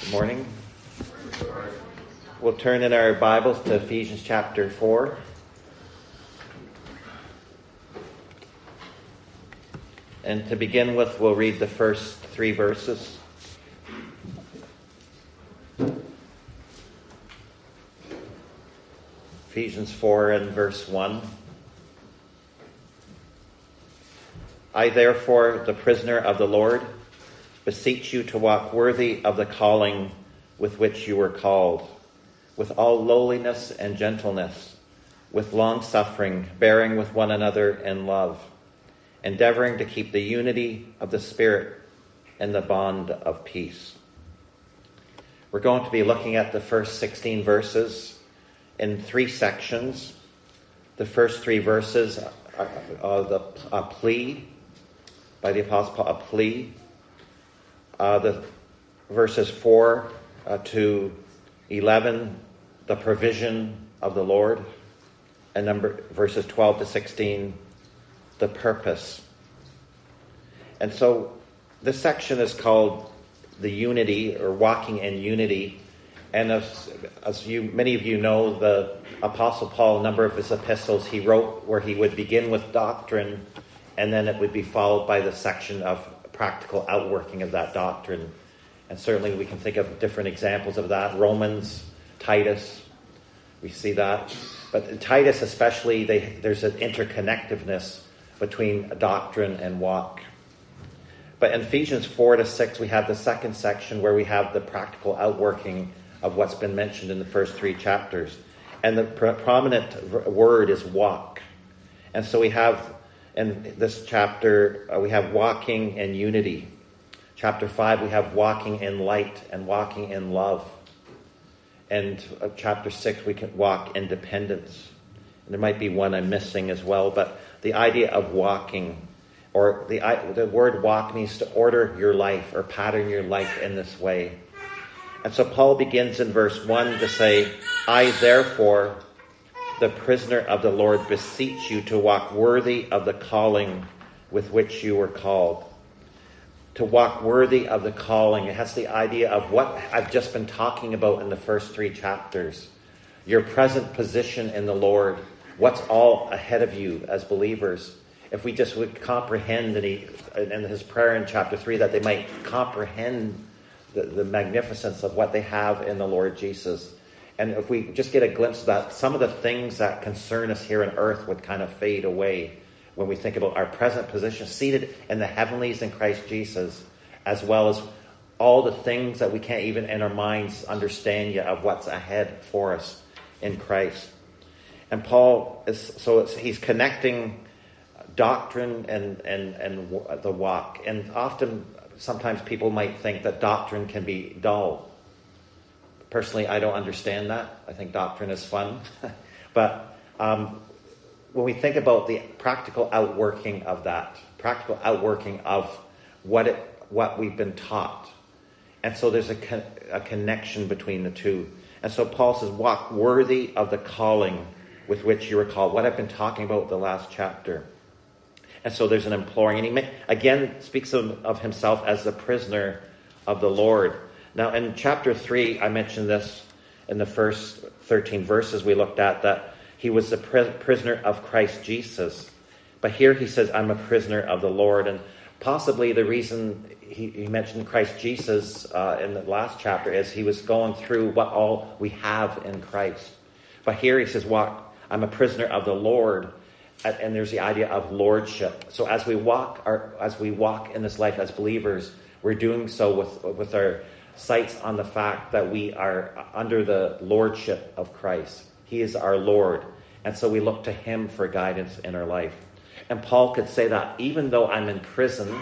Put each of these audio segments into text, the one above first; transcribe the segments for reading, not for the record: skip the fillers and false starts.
Good morning. We'll turn in our Bibles to Ephesians chapter 4. And to begin with, we'll read the first 3 verses. Ephesians 4 and verse 1. I therefore, the prisoner of the Lord, beseech you to walk worthy of the calling with which you were called, with all lowliness and gentleness, with long-suffering, bearing with one another in love, endeavoring to keep the unity of the Spirit and the bond of peace. We're going to be looking at the first 16 verses in 3 sections. The first 3 verses are a plea by the Apostle Paul, a plea. The verses 4 to 11, the provision of the Lord, and verses 12 to 16, the purpose. And so this section is called the unity, or walking in unity. And as many of you know, the Apostle Paul, a number of his epistles, he wrote where he would begin with doctrine, and then it would be followed by the section of practical outworking of that doctrine. And certainly we can think of different examples of that. Romans, Titus, we see that. But in Titus especially, there's an interconnectedness between doctrine and walk. But in Ephesians 4 to 6, we have the second section where we have the practical outworking of what's been mentioned in the first 3 chapters. And the prominent word is walk. And so we have in this chapter, we have walking in unity. Chapter 5, we have walking in light and walking in love. And chapter 6, we can walk in dependence. And there might be one I'm missing as well, but the idea of walking, or the word walk means to order your life or pattern your life in this way. And so Paul begins in verse 1 to say, I therefore, the prisoner of the Lord, beseech you to walk worthy of the calling with which you were called. To walk worthy of the calling. It has the idea of what I've just been talking about in the first 3 chapters. Your present position in the Lord. What's all ahead of you as believers. If we just would comprehend in his prayer in chapter 3, that they might comprehend the magnificence of what they have in the Lord Jesus. And if we just get a glimpse of that, some of the things that concern us here on earth would kind of fade away when we think about our present position, seated in the heavenlies in Christ Jesus, as well as all the things that we can't even in our minds understand yet of what's ahead for us in Christ. And Paul he's connecting doctrine and the walk. And sometimes people might think that doctrine can be dull. Personally, I don't understand that. I think doctrine is fun. But when we think about the practical outworking of that, practical outworking of what we've been taught. And so there's a connection between the two. And so Paul says, walk worthy of the calling with which you were called. What I've been talking about the last chapter. And so there's an imploring. And he again speaks of himself as the prisoner of the Lord. Now, in chapter 3, I mentioned this in the first 13 verses we looked at, that he was the prisoner of Christ Jesus. But here he says, I'm a prisoner of the Lord. And possibly the reason he mentioned Christ Jesus in the last chapter is he was going through what all we have in Christ. But here he says, I'm a prisoner of the Lord. And there's the idea of lordship. So as we walk in this life as believers, we're doing so with our sights on the fact that we are under the lordship of Christ. He is our Lord. And so we look to him for guidance in our life. And Paul could say that even though I'm in prison,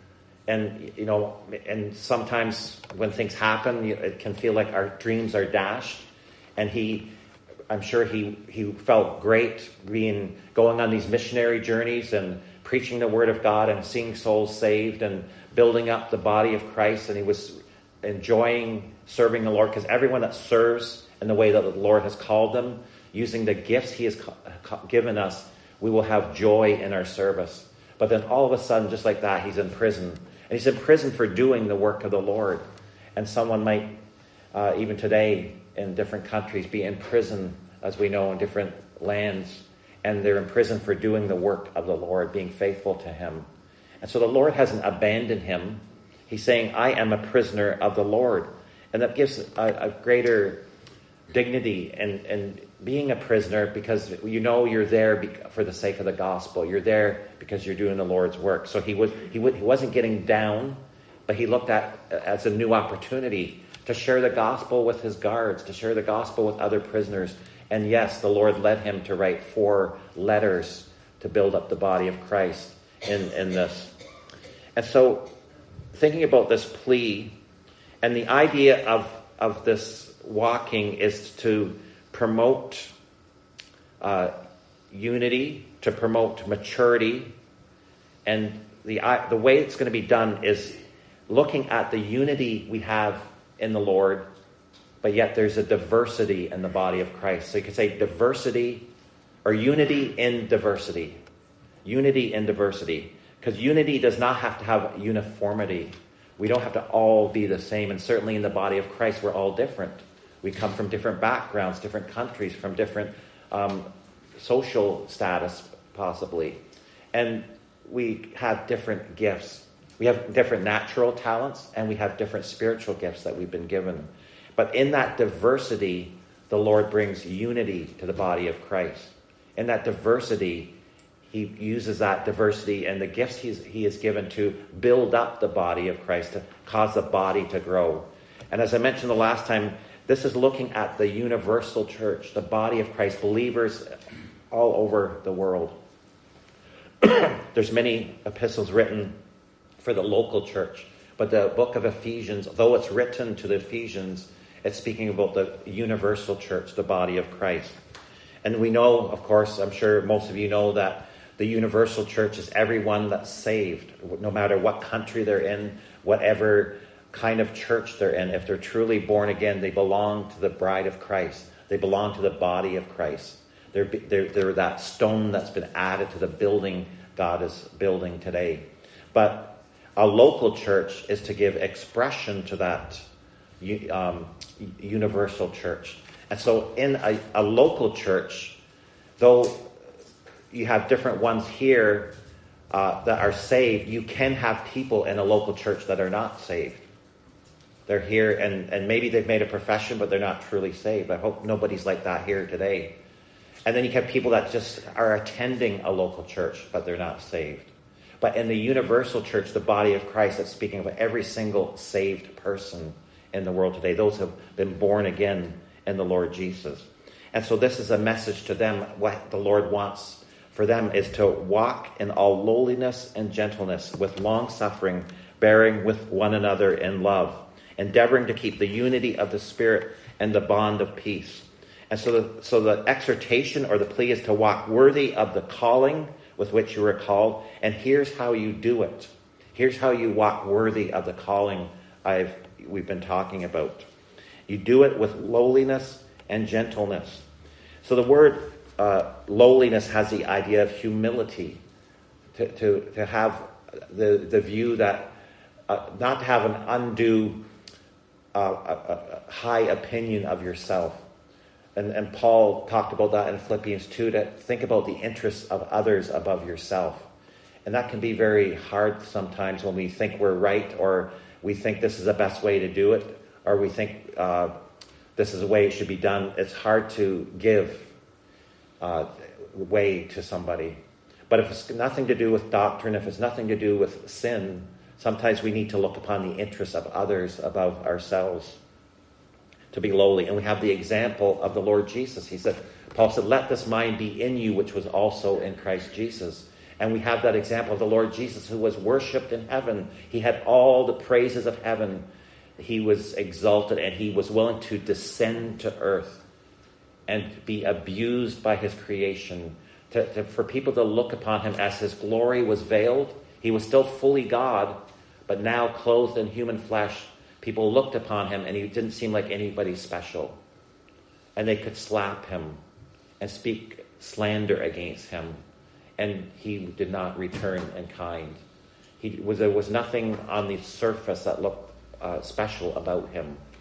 and sometimes when things happen, it can feel like our dreams are dashed. And I'm sure he felt great going on these missionary journeys and preaching the word of God and seeing souls saved and building up the body of Christ. And he was enjoying serving the Lord, because everyone that serves in the way that the Lord has called them, using the gifts he has given us, we will have joy in our service. But then all of a sudden, just like that, he's in prison. And he's in prison for doing the work of the Lord. And someone might even today in different countries, be in prison, as we know, in different lands. And they're in prison for doing the work of the Lord, being faithful to him. And so the Lord hasn't abandoned him. He's saying, I am a prisoner of the Lord. And that gives a greater dignity and being a prisoner, because you know you're there for the sake of the gospel. You're there because you're doing the Lord's work. So he wasn't getting down, but he looked at it as a new opportunity to share the gospel with his guards, to share the gospel with other prisoners. And yes, the Lord led him to write 4 letters to build up the body of Christ in this. And so thinking about this plea, and the idea of this walking is to promote unity, to promote maturity. And the way it's going to be done is looking at the unity we have in the Lord, but yet there's a diversity in the body of Christ. So you could say diversity or unity in diversity. Unity in diversity. Because unity does not have to have uniformity. We don't have to all be the same. And certainly in the body of Christ, we're all different. We come from different backgrounds, different countries, from different social status, possibly. And we have different gifts. We have different natural talents, and we have different spiritual gifts that we've been given. But in that diversity, the Lord brings unity to the body of Christ. In that diversity, he uses that diversity and the gifts he is given to build up the body of Christ, to cause the body to grow. And as I mentioned the last time, this is looking at the universal church, the body of Christ, believers all over the world. There's many epistles written for the local church, but the book of Ephesians, though it's written to the Ephesians, it's speaking about the universal church, the body of Christ. And we know, of course, I'm sure most of you know that the universal church is everyone that's saved, no matter what country they're in, whatever kind of church they're in. If they're truly born again, they belong to the bride of Christ. They belong to the body of Christ. They're that stone that's been added to the building God is building today. But a local church is to give expression to that universal church. And so in a local church, though you have different ones here that are saved, you can have people in a local church that are not saved. They're here and maybe they've made a profession, but they're not truly saved. I hope nobody's like that here today. And then you have people that just are attending a local church, but they're not saved. But in the universal church, the body of Christ, that's speaking of every single saved person in the world today, those who have been born again in the Lord Jesus. And so this is a message to them. What the Lord wants for them is to walk in all lowliness and gentleness, with long suffering, bearing with one another in love, endeavoring to keep the unity of the Spirit and the bond of peace. And so the exhortation or the plea is to walk worthy of the calling with which you were called. And here's how you do it. Here's how you walk worthy of the calling we've been talking about. You do it with lowliness and gentleness. So the word lowliness has the idea of humility, to have the view that not to have an undue high opinion of yourself. And Paul talked about that in Philippians 2, to think about the interests of others above yourself. And that can be very hard sometimes when we think we're right, or we think this is the best way to do it, or we think this is the way it should be done. It's hard to give way to somebody. But if it's nothing to do with doctrine, if it's nothing to do with sin, sometimes we need to look upon the interests of others above ourselves, to be lowly. And we have the example of the Lord Jesus. Paul said, let this mind be in you, which was also in Christ Jesus. And we have that example of the Lord Jesus, who was worshipped in heaven. He had all the praises of heaven. He was exalted, and he was willing to descend to earth and be abused by his creation, for people to look upon him as his glory was veiled. He was still fully God, but now clothed in human flesh. People looked upon him, and he didn't seem like anybody special. And they could slap him and speak slander against him, and he did not return in kind. There was nothing on the surface that looked special about him.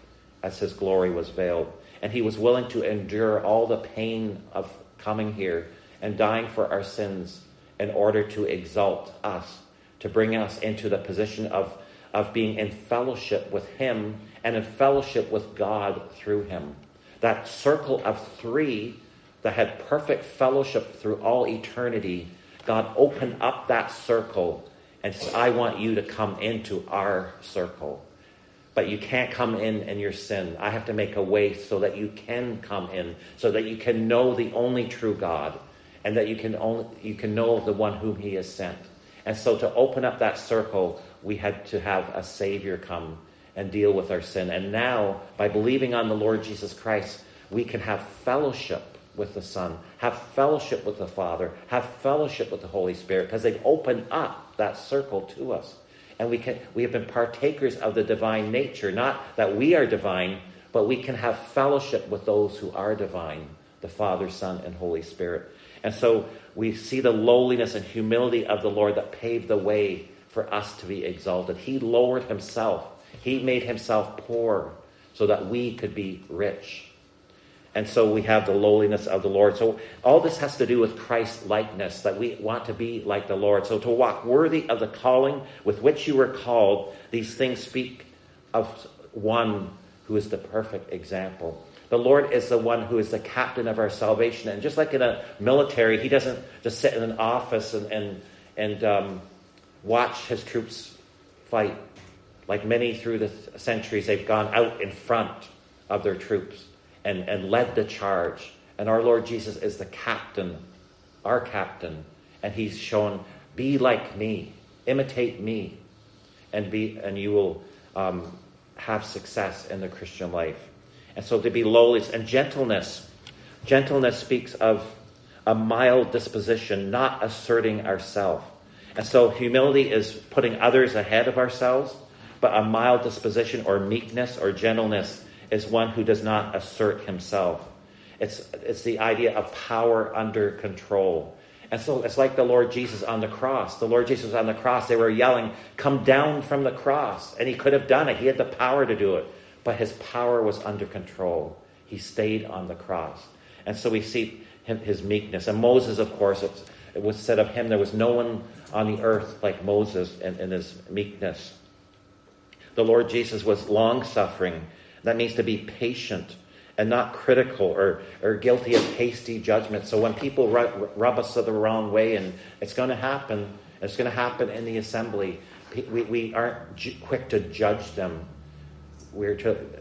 as his glory was veiled. And he was willing to endure all the pain of coming here and dying for our sins in order to exalt us, to bring us into the position of being in fellowship with him and in fellowship with God through him. That circle of three that had perfect fellowship through all eternity, God opened up that circle and said, I want you to come into our circle. But you can't come in your sin. I have to make a way so that you can come in, so that you can know the only true God, and that you can know the one whom he has sent. And so to open up that circle, we had to have a Savior come and deal with our sin. And now, by believing on the Lord Jesus Christ, we can have fellowship with the Son, have fellowship with the Father, have fellowship with the Holy Spirit, because they've opened up that circle to us. And we have been partakers of the divine nature. Not that we are divine, but we can have fellowship with those who are divine, the Father, Son, and Holy Spirit. And so we see the lowliness and humility of the Lord that paved the way for us to be exalted. He lowered himself. He made himself poor so that we could be rich. And so we have the lowliness of the Lord. So all this has to do with Christ's likeness, that we want to be like the Lord. So to walk worthy of the calling with which you were called, these things speak of one who is the perfect example. The Lord is the one who is the captain of our salvation. And just like in a military, he doesn't just sit in an office and watch his troops fight. Like many through the centuries, they've gone out in front of their troops and led the charge. And our Lord Jesus is the captain, our captain. And he's shown, be like me, imitate me, and you will have success in the Christian life. And so to be lowly, and gentleness. Gentleness speaks of a mild disposition, not asserting ourselves. And so humility is putting others ahead of ourselves, but a mild disposition or meekness or gentleness is one who does not assert himself. It's the idea of power under control. And so it's like the Lord Jesus on the cross. The Lord Jesus was on the cross. They were yelling, come down from the cross. And he could have done it. He had the power to do it. But his power was under control. He stayed on the cross. And so we see his meekness. And Moses, of course, it was said of him, there was no one on the earth like Moses in his meekness. The Lord Jesus was long-suffering. That means to be patient and not critical or guilty of hasty judgment. So when people rub us the wrong way, and it's going to happen in the assembly, we aren't quick to judge them. We're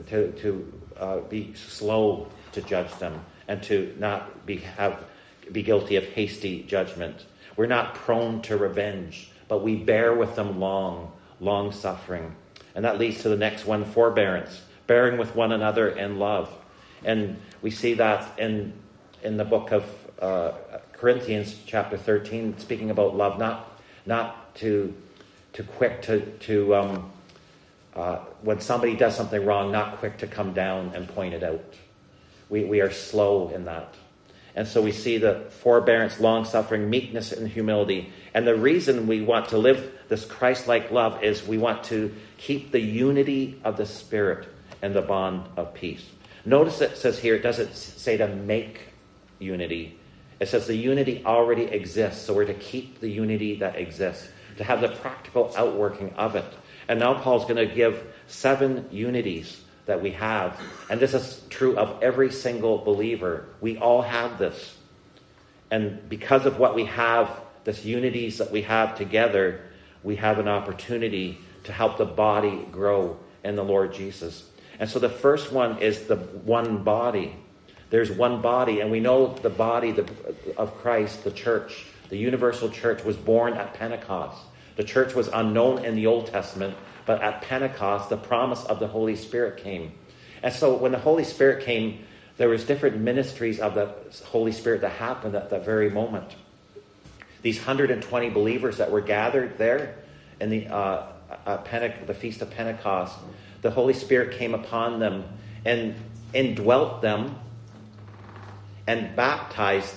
to be slow to judge them and to not be guilty of hasty judgment. We're not prone to revenge, but we bear with them long suffering. And that leads to the next one, forbearance, bearing with one another in love. And we see that in the book of Corinthians chapter 13, speaking about love, not too quick to when somebody does something wrong, not quick to come down and point it out. We are slow in that. And so we see the forbearance, long-suffering, meekness, and humility. And the reason we want to live this Christ-like love is we want to keep the unity of the Spirit and the bond of peace. Notice it says here, it doesn't say to make unity. It says the unity already exists. So we're to keep the unity that exists, to have the practical outworking of it. And now Paul's going to give 7 unities that we have. And this is true of every single believer. We all have this. And because of what we have, this unities that we have together, we have an opportunity to help the body grow in the Lord Jesus. And so the first one is the one body. There's one body, and we know the body of Christ, the church, the universal church, was born at Pentecost. The church was unknown in the Old Testament, but at Pentecost, the promise of the Holy Spirit came. And so when the Holy Spirit came, there was different ministries of the Holy Spirit that happened at that very moment. These 120 believers that were gathered there in the Feast of Pentecost, the Holy Spirit came upon them and indwelt them and baptized.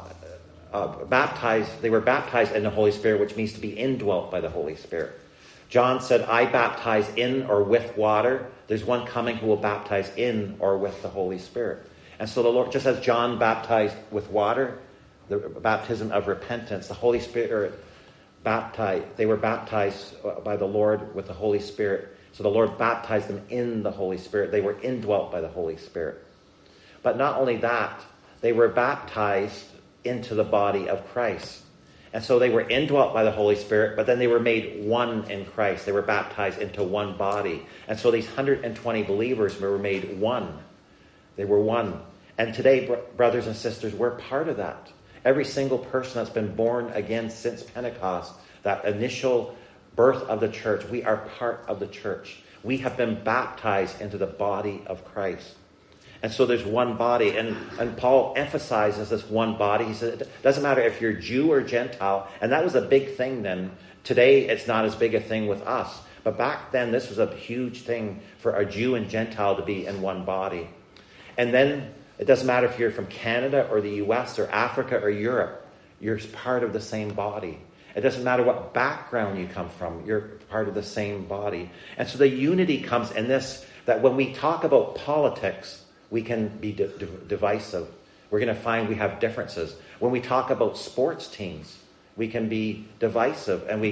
They were baptized in the Holy Spirit, which means to be indwelt by the Holy Spirit. John said, I baptize in or with water. There's one coming who will baptize in or with the Holy Spirit. And so the Lord, just as John baptized with water, the baptism of repentance, the Holy Spirit they were baptized by the Lord with the Holy Spirit. So the Lord baptized them in the Holy Spirit. They were indwelt by the Holy Spirit. But not only that, they were baptized into the body of Christ. And so they were indwelt by the Holy Spirit, but then they were made one in Christ. They were baptized into one body. And so these 120 believers were made one. They were one. And today, brothers and sisters, we're part of that. Every single person that's been born again since Pentecost, that initial birth of the church, we are part of the church. We have been baptized into the body of Christ. And so there's one body. And Paul emphasizes this one body. He said it doesn't matter if you're Jew or Gentile. And that was a big thing then. Today, it's not as big a thing with us. But back then, this was a huge thing for a Jew and Gentile to be in one body. And then it doesn't matter if you're from Canada or the US or Africa or Europe. You're part of the same body. It doesn't matter what background you come from. You're part of the same body. And so the unity comes in this, that when we talk about politics, we can be divisive. We're going to find we have differences. When we talk about sports teams, we can be divisive, and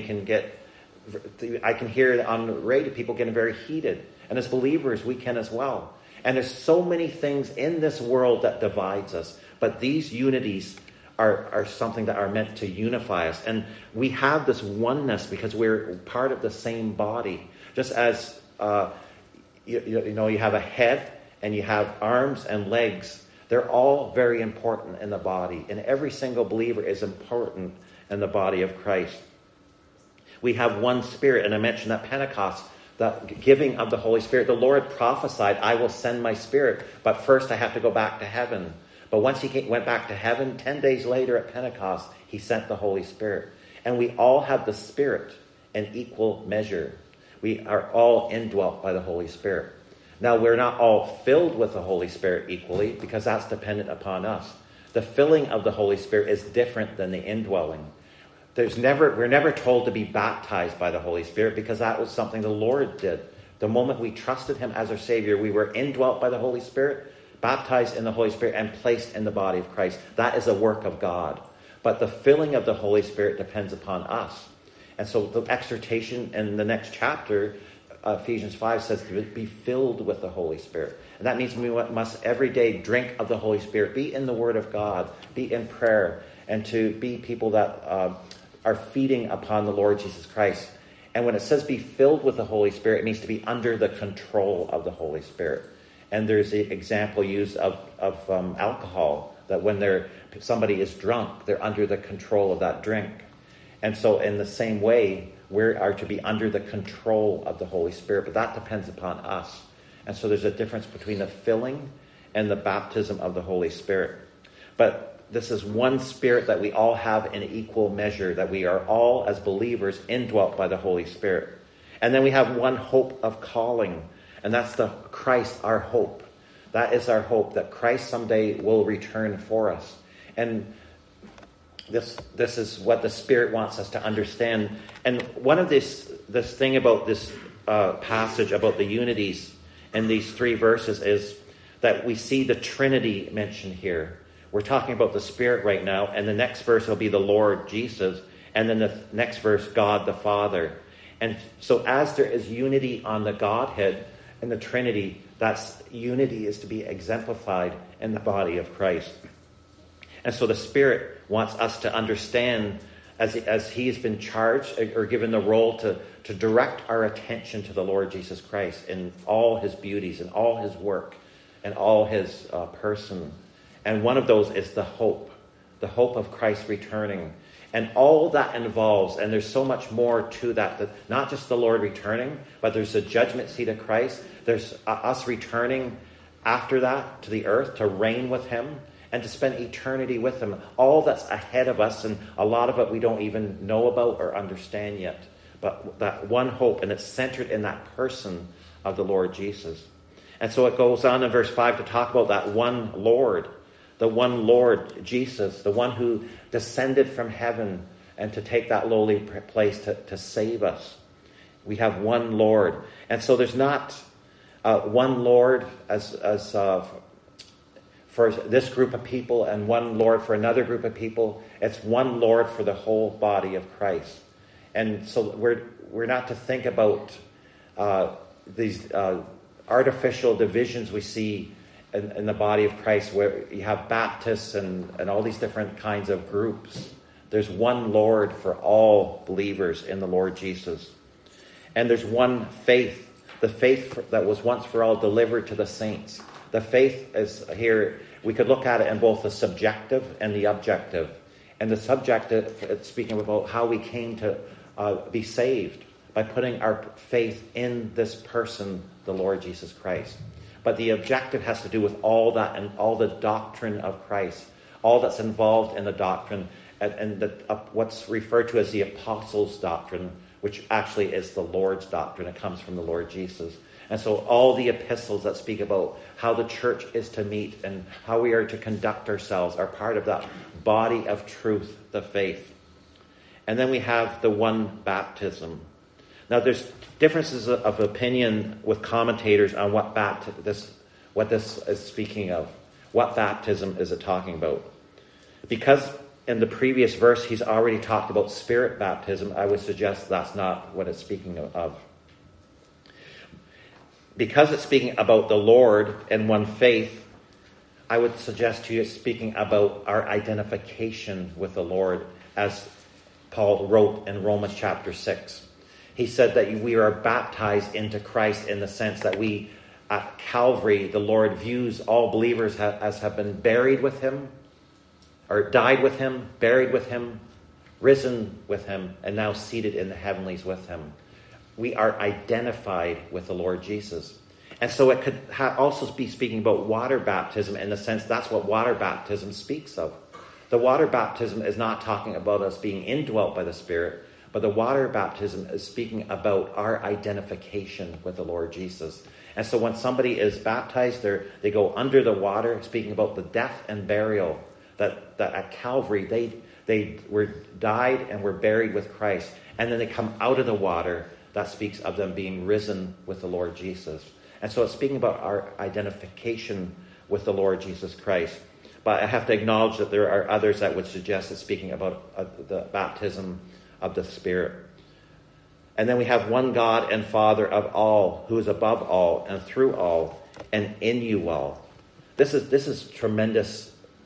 I can hear on the radio people getting very heated. And as believers, we can as well. And there's so many things in this world that divides us. But these unities are something that are meant to unify us. And we have this oneness because we're part of the same body. Just as you have a head and you have arms and legs, they're all very important in the body. And every single believer is important in the body of Christ. We have one Spirit, and I mentioned at Pentecost, the giving of the Holy Spirit. The Lord prophesied, I will send my Spirit, but first I have to go back to heaven. But once he went back to heaven, 10 days later at Pentecost, he sent the Holy Spirit. And we all have the Spirit in equal measure. We are all indwelt by the Holy Spirit. Now, we're not all filled with the Holy Spirit equally, because that's dependent upon us. The filling of the Holy Spirit is different than the indwelling. We're never told to be baptized by the Holy Spirit, because that was something the Lord did. The moment we trusted him as our Savior, we were indwelt by the Holy Spirit, baptized in the Holy Spirit, and placed in the body of Christ. That is a work of God. But the filling of the Holy Spirit depends upon us. And so the exhortation in the next chapter, Ephesians 5, says to be filled with the Holy Spirit. And that means we must every day drink of the Holy Spirit, be in the Word of God, be in prayer, and to be people that are feeding upon the Lord Jesus Christ. And when it says be filled with the Holy Spirit, it means to be under the control of the Holy Spirit. And there's the example used of alcohol, that when somebody is drunk, they're under the control of that drink. And so in the same way, we are to be under the control of the Holy Spirit, but that depends upon us. And so there's a difference between the filling and the baptism of the Holy Spirit. But this is one Spirit that we all have in equal measure, that we are all, as believers, indwelt by the Holy Spirit. And then we have one hope of calling, and that's the Christ, our hope. That is our hope, that Christ someday will return for us. And this is what the Spirit wants us to understand. And one of this thing about this passage about the unities in these 3 verses is that we see the Trinity mentioned here. We're talking about the Spirit right now, and the next verse will be the Lord Jesus, and then the next verse, God the Father. And so as there is unity on the Godhead and the Trinity, that unity is to be exemplified in the body of Christ. And so the Spirit wants us to understand, as he has been charged or given the role to direct our attention to the Lord Jesus Christ in all his beauties and all his work and all his person. And one of those is the hope of Christ returning. And all that involves, and there's so much more to that not just the Lord returning, but there's the judgment seat of Christ. There's us returning after that to the earth to reign with him and to spend eternity with him. All that's ahead of us, and a lot of it we don't even know about or understand yet. But that one hope, and it's centered in that person of the Lord Jesus. And so it goes on in verse 5 to talk about that one Lord, the one Lord Jesus, the one who descended from heaven and to take that lowly place to save us. We have one Lord. And so there's not one Lord as for this group of people and one Lord for another group of people. It's one Lord for the whole body of Christ. And so we're not to think about these artificial divisions we see in the body of Christ, where you have Baptists and all these different kinds of groups. There's one Lord for all believers in the Lord Jesus. And there's one faith, the faith that was once for all delivered to the saints. The faith is here, we could look at it in both the subjective and the objective. And the subjective, it's speaking about how we came to be saved by putting our faith in this person, the Lord Jesus Christ. But the objective has to do with all that and all the doctrine of Christ, all that's involved in the doctrine, and what's referred to as the apostles' doctrine, which actually is the Lord's doctrine. It comes from the Lord Jesus. And so all the epistles that speak about how the church is to meet and how we are to conduct ourselves are part of that body of truth, the faith. And then we have the one baptism. Now there's differences of opinion with commentators on what this is speaking of. What baptism is it talking about? Because in the previous verse he's already talked about spirit baptism, I would suggest that's not what it's speaking of. Because it's speaking about the Lord and one faith, I would suggest to you it's speaking about our identification with the Lord, as Paul wrote in Romans chapter 6. He said that we are baptized into Christ in the sense that we, at Calvary, the Lord views all believers as have been buried with him, or died with him, buried with him, risen with him, and now seated in the heavenlies with him. We are identified with the Lord Jesus. And so it could also be speaking about water baptism in the sense that's what water baptism speaks of. The water baptism is not talking about us being indwelt by the Spirit, but the water baptism is speaking about our identification with the Lord Jesus. And so when somebody is baptized, they go under the water, speaking about the death and burial, that at Calvary they were died and were buried with Christ. And then they come out of the water. That speaks of them being risen with the Lord Jesus. And so it's speaking about our identification with the Lord Jesus Christ. But I have to acknowledge that there are others that would suggest it's speaking about the baptism of the Spirit. And then we have one God and Father of all, who is above all and through all and in you all. This is tremendous.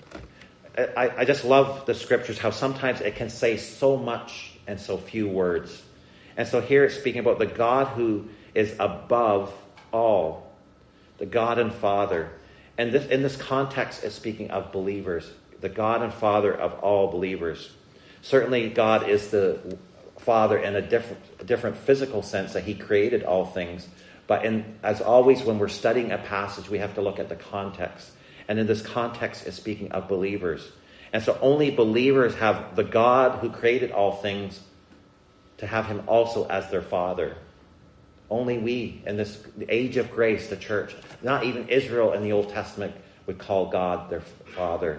I just love the scriptures, how sometimes it can say so much in so few words. And so here it's speaking about the God who is above all, the God and Father. And in this context, it's speaking of believers, the God and Father of all believers. Certainly, God is the Father in a different physical sense, that he created all things. But as always, when we're studying a passage, we have to look at the context. And in this context, it's speaking of believers. And so only believers have the God who created all things to have him also as their Father. Only we, in this age of grace, the church, not even Israel in the Old Testament, would call God their Father.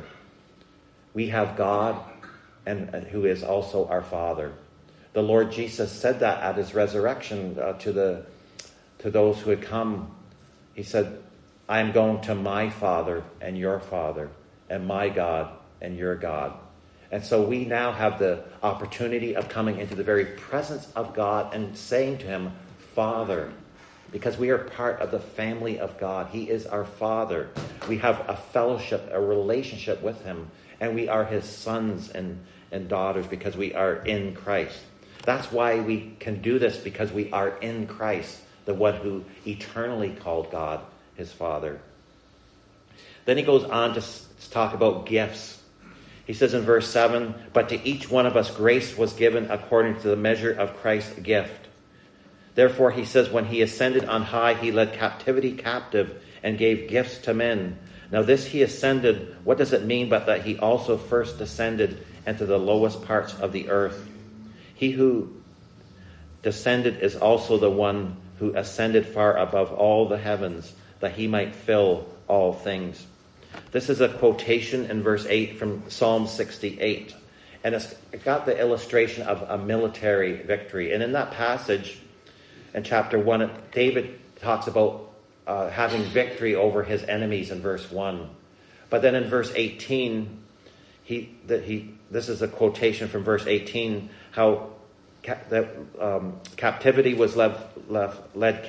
We have God, and who is also our Father. The Lord Jesus said that at his resurrection to those who had come. He said, I am going to my Father and your Father, and my God and your God. And so we now have the opportunity of coming into the very presence of God and saying to him, Father, because we are part of the family of God. He is our Father. We have a fellowship, a relationship with him, and we are his sons and daughters because we are in Christ. That's why we can do this, because we are in Christ, the one who eternally called God his Father. Then he goes on to talk about gifts. He says in verse 7, but to each one of us grace was given according to the measure of Christ's gift. Therefore, he says, when he ascended on high, he led captivity captive and gave gifts to men. Now this he ascended, what does it mean but that he also first descended into the lowest parts of the earth? He who descended is also the one who ascended far above all the heavens, that he might fill all things. This is a quotation in verse 8 from Psalm 68. And it's got the illustration of a military victory. And in that passage, in chapter 1, David talks about having victory over his enemies in verse 1. But then in verse 18, this is a quotation from verse 18, how captivity was led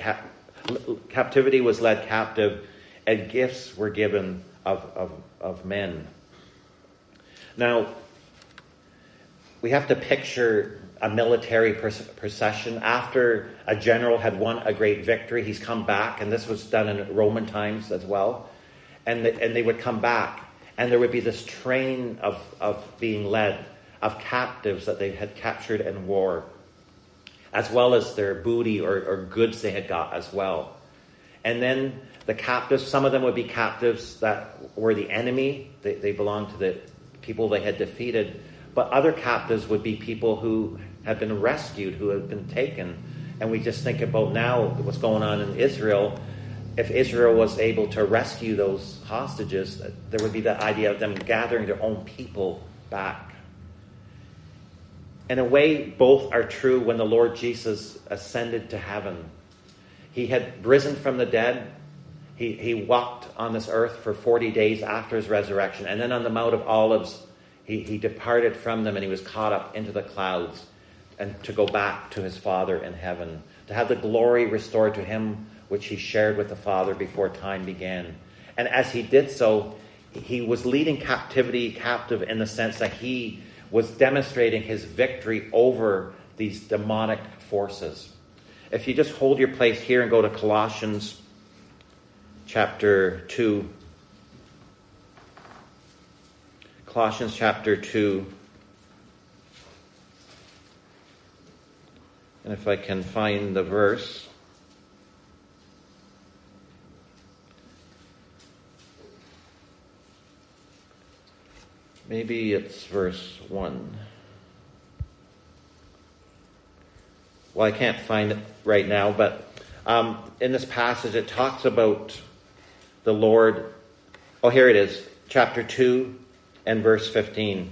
captive, and gifts were given of men. Now, we have to picture a military procession. After a general had won a great victory, he's come back, and this was done in Roman times as well. And they would come back, and there would be this train of being led, of captives that they had captured in war, as well as their booty or goods they had got as well. And then the captives, some of them would be captives that were the enemy. They belonged to the people they had defeated. But other captives would be people who had been rescued, who had been taken. And we just think about now what's going on in Israel. If Israel was able to rescue those hostages, there would be the idea of them gathering their own people back. In a way, both are true when the Lord Jesus ascended to heaven. He had risen from the dead. He walked on this earth for 40 days after his resurrection. And then on the Mount of Olives, he departed from them and he was caught up into the clouds and to go back to his Father in heaven, to have the glory restored to him which he shared with the Father before time began. And as he did so, he was leading captivity captive in the sense that he was demonstrating his victory over these demonic forces. If you just hold your place here and go to Colossians chapter 2. Colossians chapter 2. And if I can find the verse. Maybe it's verse 1. Well, I can't find it right now, but in this passage it talks about the Lord. Oh, here it is. Chapter 2 and verse 15.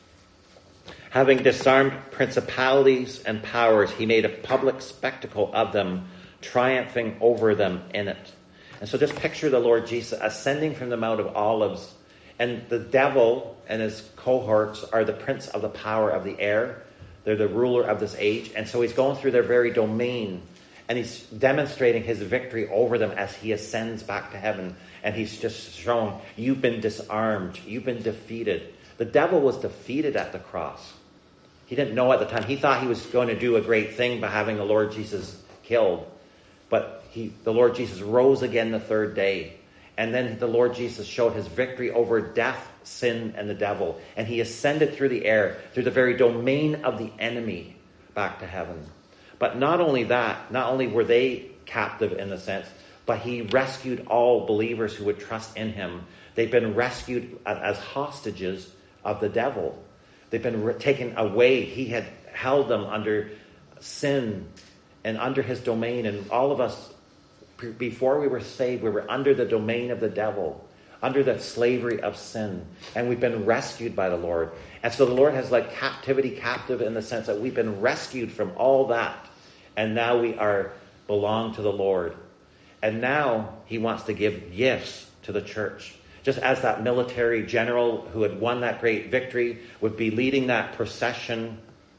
Having disarmed principalities and powers, he made a public spectacle of them, triumphing over them in it. And so just picture the Lord Jesus ascending from the Mount of Olives, and the devil and his cohorts are the prince of the power of the air. They're the ruler of this age. And so he's going through their very domain, and he's demonstrating his victory over them as he ascends back to heaven. And he's just showing, you've been disarmed. You've been defeated. The devil was defeated at the cross. He didn't know at the time. He thought he was going to do a great thing by having the Lord Jesus killed. But the Lord Jesus rose again the third day. And then the Lord Jesus showed his victory over death, sin, and the devil. And he ascended through the air, through the very domain of the enemy, back to heaven. But not only that, not only were they captive in a sense, but he rescued all believers who would trust in him. They've been rescued as hostages of the devil. They've been taken away. He had held them under sin and under his domain. And all of us, before we were saved, we were under the domain of the devil, under the slavery of sin. And we've been rescued by the Lord. And so the Lord has led captivity captive in the sense that we've been rescued from all that. And now we belong to the Lord. And now he wants to give gifts to the church. Just as that military general who had won that great victory would be leading that procession,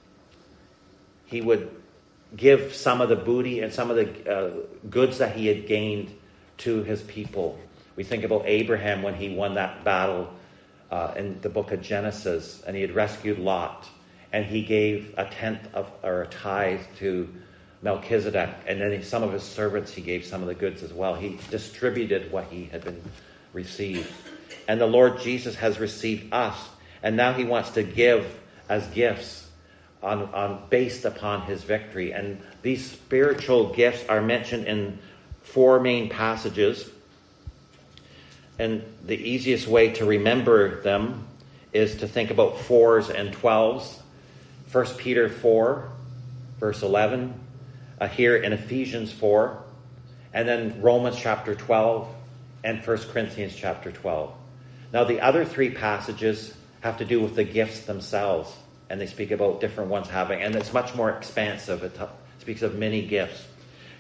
he would give some of the booty and some of the goods that he had gained to his people. We think about Abraham when he won that battle in the book of Genesis, and he had rescued Lot, and he gave a tenth or a tithe to Melchizedek, and then some of his servants he gave some of the goods as well. He distributed what he had been received. And the Lord Jesus has received us, and now he wants to give as gifts based upon his victory. And these spiritual gifts are mentioned in 4 main passages. And the easiest way to remember them is to think about 4s and 12s. 1 Peter 4, verse 11. Here in Ephesians 4. And then Romans chapter 12 and 1 Corinthians chapter 12. Now the other 3 passages have to do with the gifts themselves. And they speak about different ones having. And it's much more expansive. It speaks of many gifts.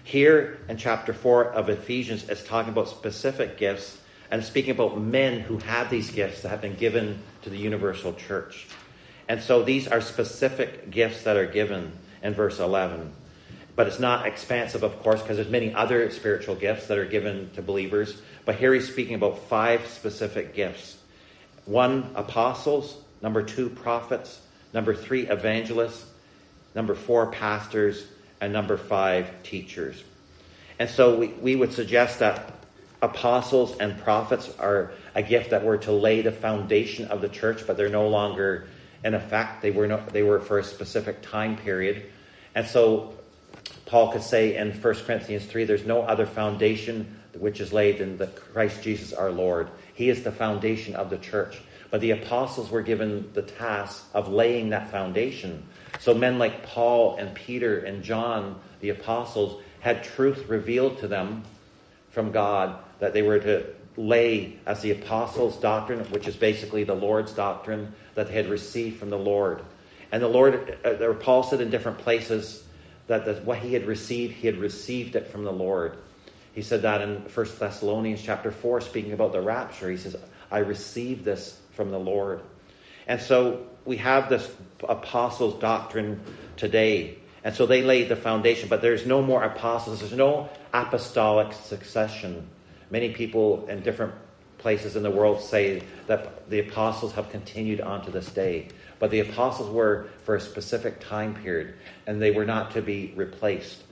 Here in chapter 4 of Ephesians, it's talking about specific gifts and speaking about men who have these gifts that have been given to the universal church. And so these are specific gifts that are given in verse 11. But it's not expansive, of course, because there's many other spiritual gifts that are given to believers. But here he's speaking about 5 specific gifts. 1, apostles. Number 2, prophets. Number 3, evangelists. Number 4, pastors. And number 5, teachers. And so we would suggest that apostles and prophets are a gift that were to lay the foundation of the church, but they're no longer in effect. They were for a specific time period. And so Paul could say in 1 Corinthians 3, there's no other foundation which is laid than the Christ Jesus our Lord. He is the foundation of the church. But the apostles were given the task of laying that foundation. So men like Paul and Peter and John, the apostles, had truth revealed to them from God that they were to lay as the apostles' doctrine, which is basically the Lord's doctrine that they had received from the Lord. And the Lord, Paul said in different places that what he had received it from the Lord. He said that in 1 Thessalonians chapter 4, speaking about the rapture. He says, I received this from the Lord. And so we have this apostles' doctrine today. And so they laid the foundation, but there's no more apostles. There's no apostolic succession. Many people in different places in the world say that the apostles have continued on to this day. But the apostles were for a specific time period, and they were not to be replaced.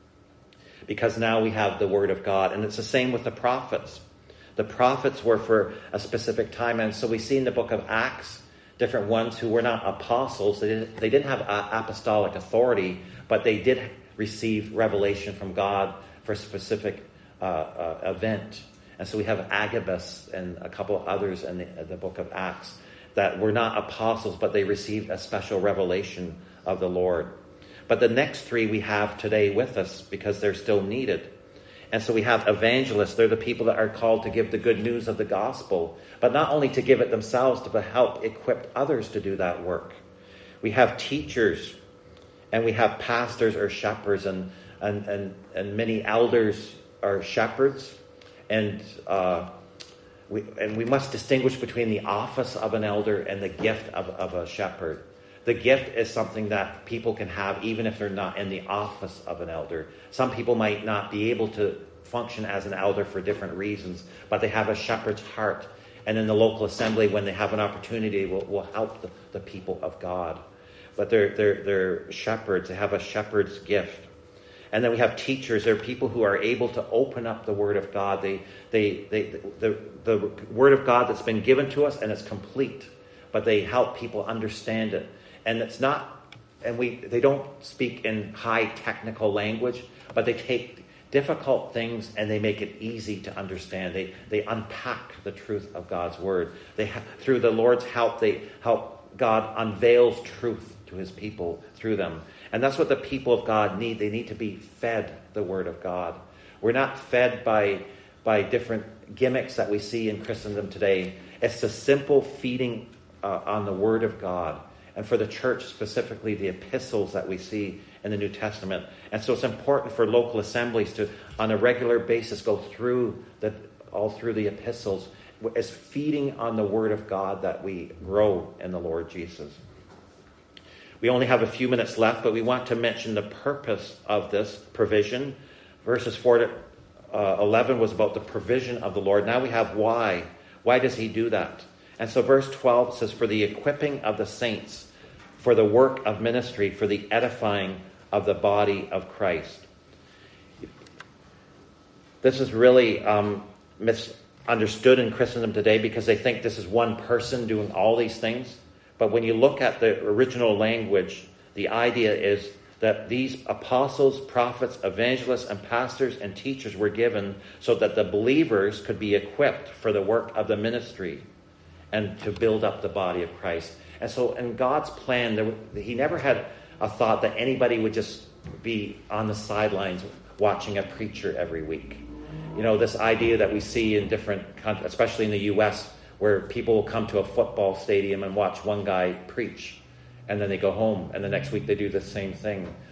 Because now we have the Word of God. And it's the same with the prophets. The prophets were for a specific time. And so we see in the book of Acts, different ones who were not apostles. They didn't have apostolic authority, but they did receive revelation from God for a specific event. And so we have Agabus and a couple of others in the book of Acts that were not apostles, but they received a special revelation of the Lord. But the next 3 we have today with us because they're still needed. And so we have evangelists. They're the people that are called to give the good news of the gospel, but not only to give it themselves, to help equip others to do that work. We have teachers, and we have pastors or shepherds, and many elders are shepherds. And we must distinguish between the office of an elder and the gift of a shepherd. The gift is something that people can have even if they're not in the office of an elder. Some people might not be able to function as an elder for different reasons, but they have a shepherd's heart. And in the local assembly, when they have an opportunity, will help the people of God. But they're shepherds. They have a shepherd's gift. And then we have teachers. They're people who are able to open up the Word of God. The Word of God that's been given to us, and it's complete. But they help people understand it. And it's not, they don't speak in high technical language, but they take difficult things and they make it easy to understand. They unpack the truth of God's Word. Through the Lord's help, they help God unveils truth to His people through them. And that's what the people of God need. They need to be fed the Word of God. We're not fed by different gimmicks that we see in Christendom today. It's the simple feeding on the Word of God. And for the church, specifically the epistles that we see in the New Testament. And so it's important for local assemblies to, on a regular basis, go through all through the epistles. It's feeding on the Word of God that we grow in the Lord Jesus. We only have a few minutes left, but we want to mention the purpose of this provision. Verses 4 to 11 was about the provision of the Lord. Now we have why. Why does He do that? And so verse 12 says, for the equipping of the saints, for the work of ministry, for the edifying of the body of Christ. This is really misunderstood in Christendom today because they think this is one person doing all these things. But when you look at the original language, the idea is that these apostles, prophets, evangelists, and pastors and teachers were given so that the believers could be equipped for the work of the ministry and to build up the body of Christ. And so in God's plan, He never had a thought that anybody would just be on the sidelines watching a preacher every week. You know, this idea that we see in different countries, especially in the U.S., where people will come to a football stadium and watch one guy preach, and then they go home, and the next week they do the same thing.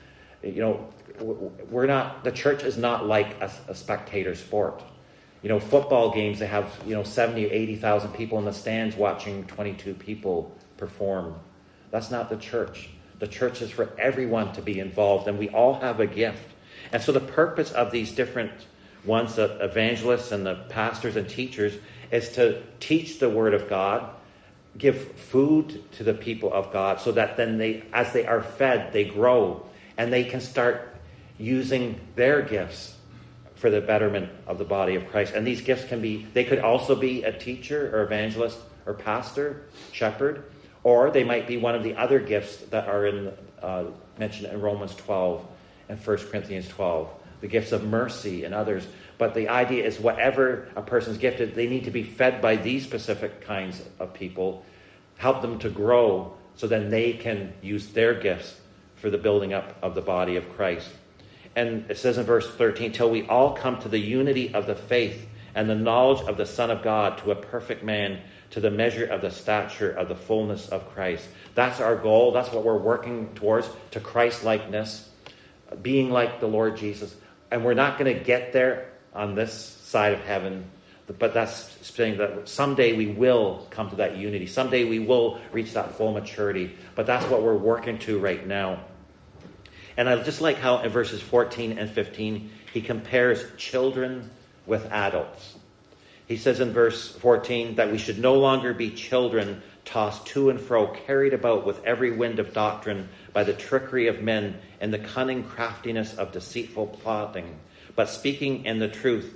the church is not like a spectator sport. Football games, they have, 70 or 80,000 people in the stands watching 22 people perform. That's not the church. The church is for everyone to be involved, and we all have a gift. And so the purpose of these different ones, the evangelists and the pastors and teachers, is to teach the Word of God, give food to the people of God, so that then as they are fed, they grow, and they can start using their gifts for the betterment of the body of Christ. And these gifts they could also be a teacher or evangelist or pastor, shepherd, or they might be one of the other gifts that are mentioned in Romans 12 and 1 Corinthians 12, the gifts of mercy and others. But the idea is whatever a person's gifted, they need to be fed by these specific kinds of people, help them to grow so then they can use their gifts for the building up of the body of Christ. And it says in verse 13, till we all come to the unity of the faith and the knowledge of the Son of God, to a perfect man, to the measure of the stature of the fullness of Christ. That's our goal. That's what we're working towards, to Christ-likeness, being like the Lord Jesus. And we're not going to get there on this side of heaven, but that's saying that someday we will come to that unity. Someday we will reach that full maturity. But that's what we're working to right now. And I just like how in verses 14 and 15, he compares children with adults. He says in verse 14 that we should no longer be children tossed to and fro, carried about with every wind of doctrine by the trickery of men and the cunning craftiness of deceitful plotting, but speaking the truth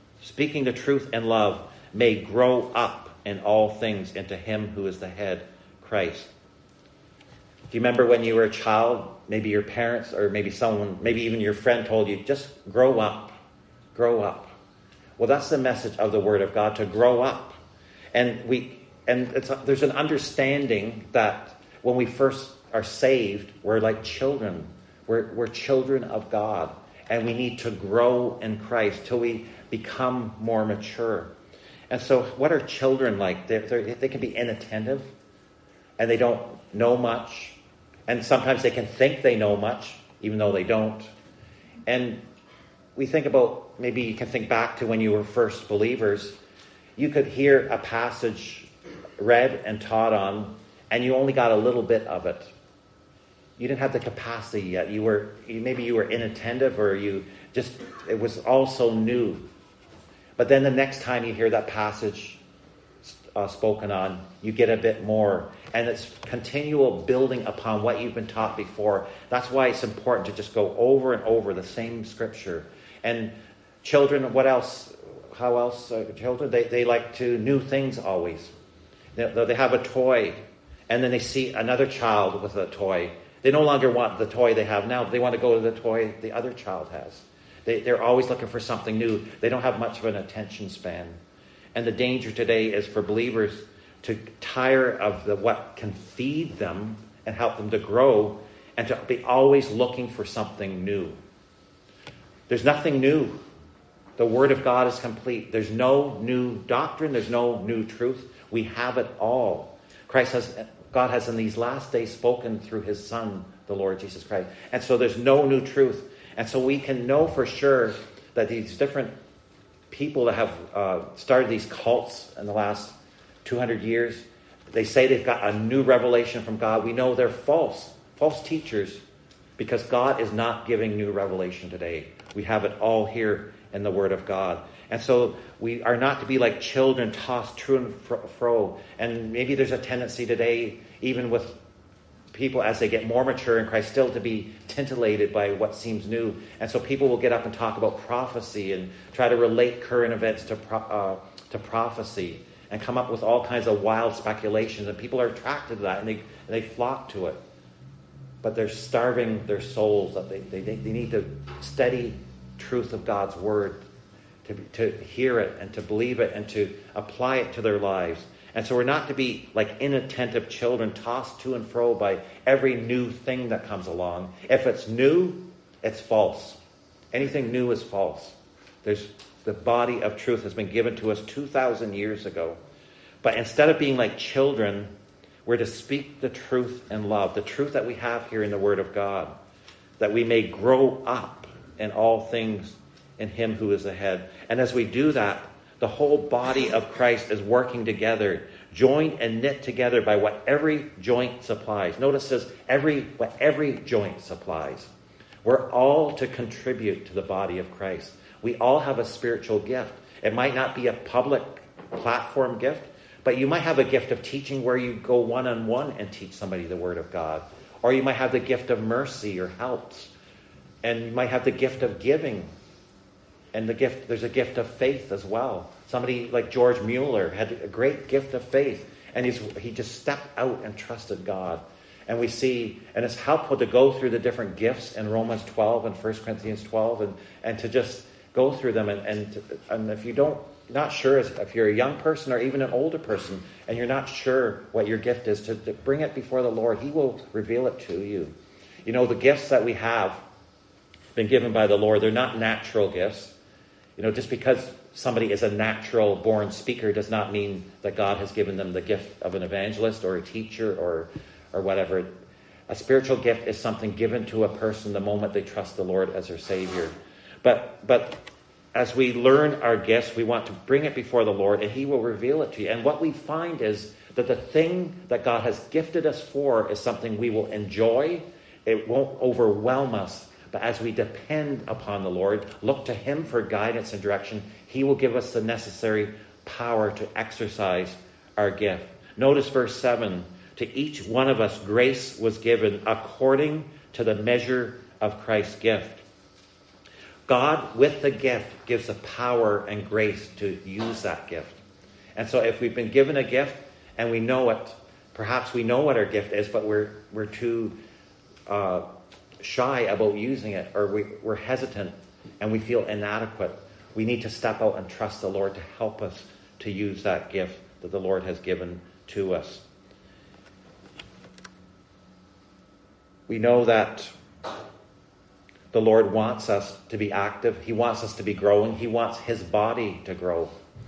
in love, may grow up in all things into him who is the head, Christ. Do you remember when you were a child, maybe your parents or maybe someone, maybe even your friend told you, just grow up, grow up. Well, that's the message of the Word of God, to grow up. And there's an understanding that when we first are saved, we're like children. We're children of God. And we need to grow in Christ till we become more mature. And so what are children like? They can be inattentive, and they don't know much. And sometimes they can think they know much, even though they don't. And we think about, maybe you can think back to when you were first believers. You could hear a passage read and taught on, and you only got a little bit of it. You didn't have the capacity yet. Maybe you were inattentive, or it was all so new. But then the next time you hear that passage spoken on, you get a bit more. And it's continual building upon what you've been taught before. That's why it's important to just go over and over the same scripture. And children, what else? How else? Children, they like to new things always. They have a toy, and then they see another child with a toy. They no longer want the toy they have now. They want to go to the toy the other child has. They're always looking for something new. They don't have much of an attention span. And the danger today is for believers to tire of what can feed them and help them to grow, and to be always looking for something new. There's nothing new. The Word of God is complete. There's no new doctrine. There's no new truth. We have it all. God has in these last days spoken through his Son, the Lord Jesus Christ. And so there's no new truth. And so we can know for sure that these different people that have started these cults in the last 200 years, they say they've got a new revelation from God. We know they're false teachers, because God is not giving new revelation today. We have it all here in the Word of God. And so we are not to be like children tossed to and fro. And maybe there's a tendency today, even with people as they get more mature in Christ, still to be titillated by what seems new. And so people will get up and talk about prophecy and try to relate current events to prophecy and come up with all kinds of wild speculations. And people are attracted to that, and they flock to it. But they're starving their souls. That they need the steady truth of God's Word, to hear it and to believe it and to apply it to their lives. And so we're not to be like inattentive children tossed to and fro by every new thing that comes along. If it's new, it's false. Anything new is false. The body of truth has been given to us 2,000 years ago. But instead of being like children, we're to speak the truth in love, the truth that we have here in the Word of God. that we may grow up in all things in him who is the head. And as we do that, the whole body of Christ is working together, joined and knit together by what every joint supplies. Notice it says what every joint supplies. We're all to contribute to the body of Christ. We all have a spiritual gift. It might not be a public platform gift, but you might have a gift of teaching where you go one-on-one and teach somebody the Word of God. Or you might have the gift of mercy or helps. And you might have the gift of giving. And there's a gift of faith as well. Somebody like George Mueller had a great gift of faith. And he just stepped out and trusted God. And we see, and it's helpful to go through the different gifts in Romans 12 and 1 Corinthians 12 and to just go through them. And if you not sure if you're a young person or even an older person and you're not sure what your gift is, to bring it before the Lord. He will reveal it to you. You know, the gifts that we have been given by the Lord, they're not natural gifts. You know, just because somebody is a natural born speaker does not mean that God has given them the gift of an evangelist or a teacher or whatever. A spiritual gift is something given to a person the moment they trust the Lord as their Savior. But as we learn our gifts, we want to bring it before the Lord, and he will reveal it to you. And what we find is that the thing that God has gifted us for is something we will enjoy. It won't overwhelm us. But as we depend upon the Lord, look to him for guidance and direction, he will give us the necessary power to exercise our gift. Notice verse 7. To each one of us grace was given according to the measure of Christ's gift. God, with the gift, gives the power and grace to use that gift. And so if we've been given a gift and we know it, perhaps we know what our gift is, but we're too shy about using it, or we're hesitant and we feel inadequate. We need to step out and trust the Lord to help us to use that gift that the Lord has given to us. We know that the Lord wants us to be active. He wants us to be growing. He wants his body to grow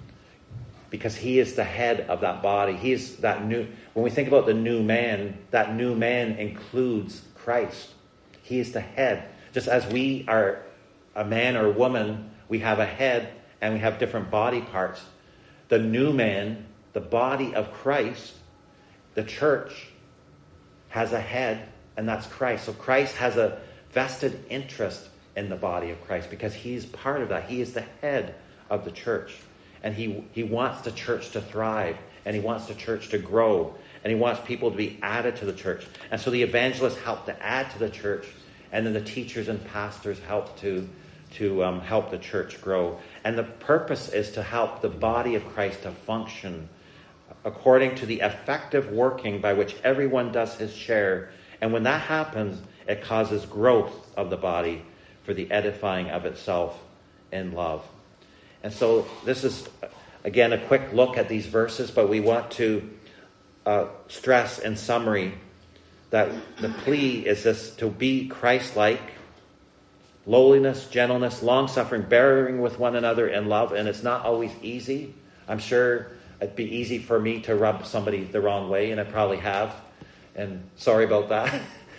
because he is the head of that body. He's that new. When we think about the new man, that new man includes Christ. He is the head. Just as we are a man or woman, we have a head and we have different body parts. The new man, the body of Christ, the church, has a head, and that's Christ. So Christ has a vested interest in the body of Christ because he's part of that. He is the head of the church. And he wants the church to thrive. And he wants the church to grow. And he wants people to be added to the church. And so the evangelists help to add to the church. And then the teachers and pastors help to help the church grow. And the purpose is to help the body of Christ to function according to the effective working by which everyone does his share. And when that happens, it causes growth of the body for the edifying of itself in love. And so this is, again, a quick look at these verses, but we want to stress in summary that the plea is this: to be Christ-like, lowliness, gentleness, long-suffering, bearing with one another in love. And it's not always easy. I'm sure it'd be easy for me to rub somebody the wrong way, and I probably have. And sorry about that.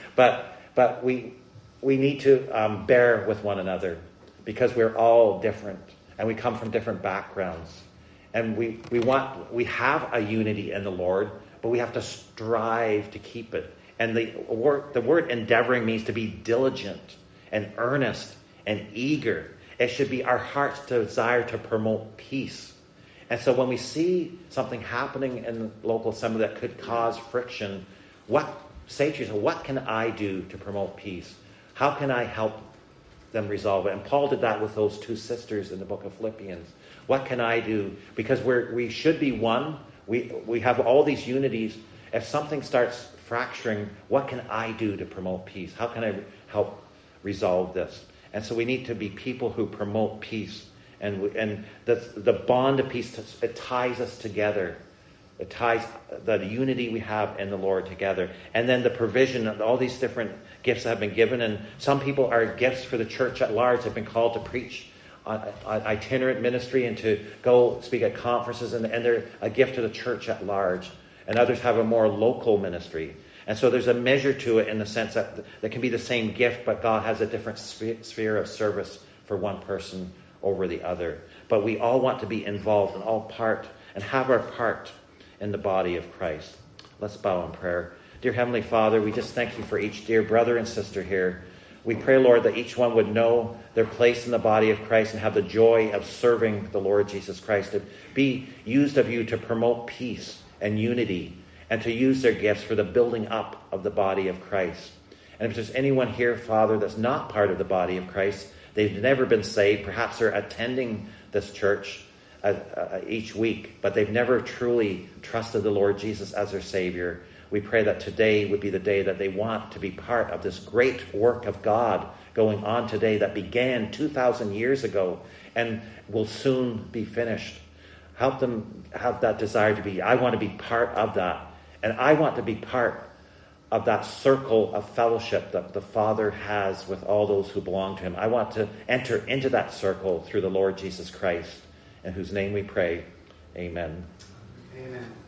But we need to bear with one another because we're all different and we come from different backgrounds. And we have a unity in the Lord, but we have to strive to keep it. And the word endeavoring means to be diligent and earnest and eager. It should be our heart's desire to promote peace. And so when we see something happening in the local assembly that could cause friction, say to yourself, what can I do to promote peace? How can I help them resolve it? And Paul did that with those two sisters in the book of Philippians. What can I do? Because we should be one. We have all these unities. If something starts fracturing, what can I do to promote peace? How can I help resolve this? And so we need to be people who promote peace. And the bond of peace, it ties us together. It ties the unity we have in the Lord together. And then the provision of all these different gifts that have been given. And some people are gifts for the church at large. They've been called to preach on itinerant ministry and to go speak at conferences. And they're a gift to the church at large. And others have a more local ministry. And so there's a measure to it in the sense that there can be the same gift, but God has a different sphere of service for one person over the other. But we all want to be involved and all part and have our part in the body of Christ. Let's bow in prayer. Dear Heavenly Father, we just thank you for each dear brother and sister here. We pray, Lord, that each one would know their place in the body of Christ and have the joy of serving the Lord Jesus Christ, to be used of you to promote peace and unity, and to use their gifts for the building up of the body of Christ. And if there's anyone here, Father, that's not part of the body of Christ, they've never been saved, perhaps they're attending this church each week, but they've never truly trusted the Lord Jesus as their Savior, we pray that today would be the day that they want to be part of this great work of God going on today that began 2,000 years ago and will soon be finished. Help them have that desire to be, I want to be part of that. And I want to be part of that circle of fellowship that the Father has with all those who belong to him. I want to enter into that circle through the Lord Jesus Christ, in whose name we pray. Amen. Amen.